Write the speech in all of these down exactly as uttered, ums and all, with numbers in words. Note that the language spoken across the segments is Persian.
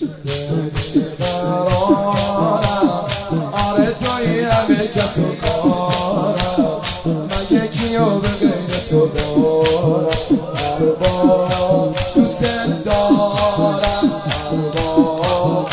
قرارم آره توی همه کس و کارم من یکیو به غیر تو دارم ارباب دوست دارم ارباب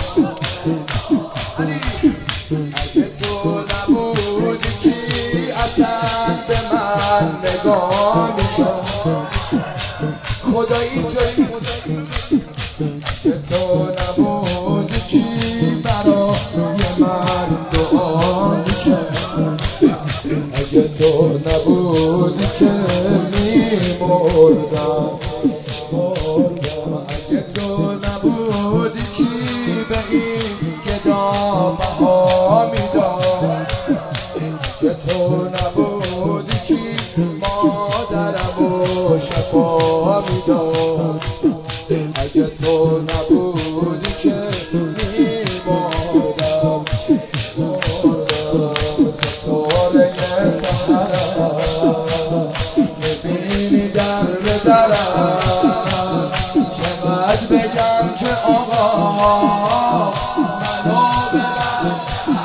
اگه تو نبودی کی اصلا به من نگاه میکرد خدایی توی اگه تو نبودی کی برای من دعا میکرد اگه تو نبودی که میمردم اگه تو نبودی کی به این گدا بها میداد اگه تو نبودی کی مادرم و شفا میداد اگه تو نبودی که میمردم ستاره سهرم میبینی در به درم چقدر بگم که آقا منو ببر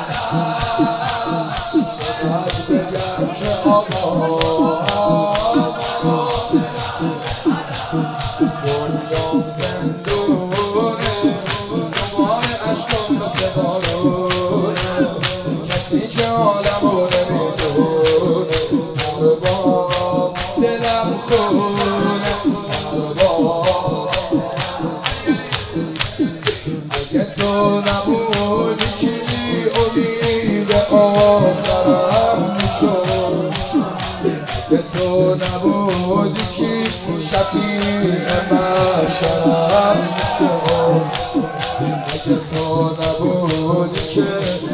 چقدر بگم که آقا منو دنیام زندونه دوباره عشقم مثل بارونه کسی که عالمو نمیدونه ارباب دلم خونه ارباب اگه تو نبودی کی امید آخرم میشد اگه تو نبودی کی شفیع محشرم میشد اگه تو نبودی که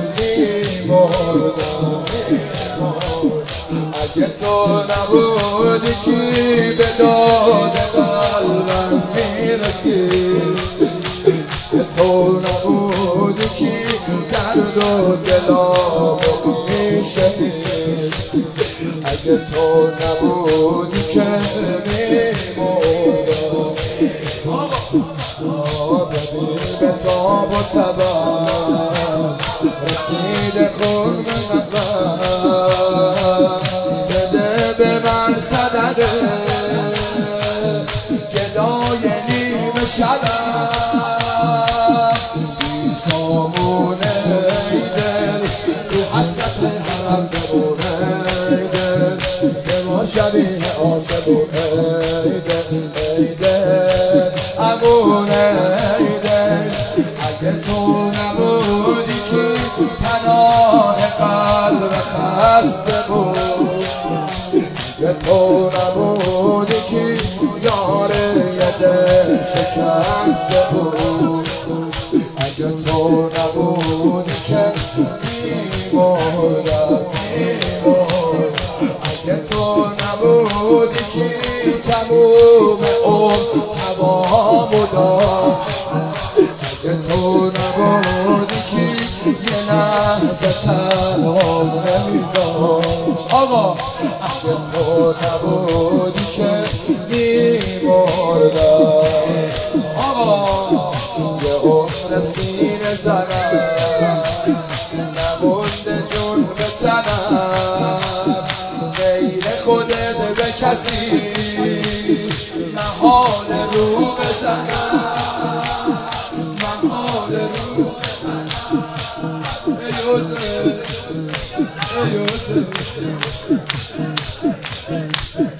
میمردم اگه تو نبودی کی به داد قلبم میرسید اگه تو نبودی کی درد و دلامو میشنید اگه تو نبودی که میمردم ببین به تاب و تبم رسید خون مقام بده به من صدده گدای نیم شبم بی سامونه ای دل تو حسرت حرم بمونه ای دل به ما شبیه آسمونه ای دل ای دل امونه ای دل اگه تو نبودی کی پناه قلب خسته بود اگه تو نبودی کی یار یه دل شکسته بود اگه تو نبودی که میمردم میمردم اگه تو نبودی کی تموم عمر هوامو داشت اگه تو نبودی کی یه لحظه تنها نمیذاشت آقا اگه تو نبودی که میمردم آقا یه عمر سینه زنم نمونده جون به تنم غیر خودت به کسی محال رو بزنم محال رو بزنم ای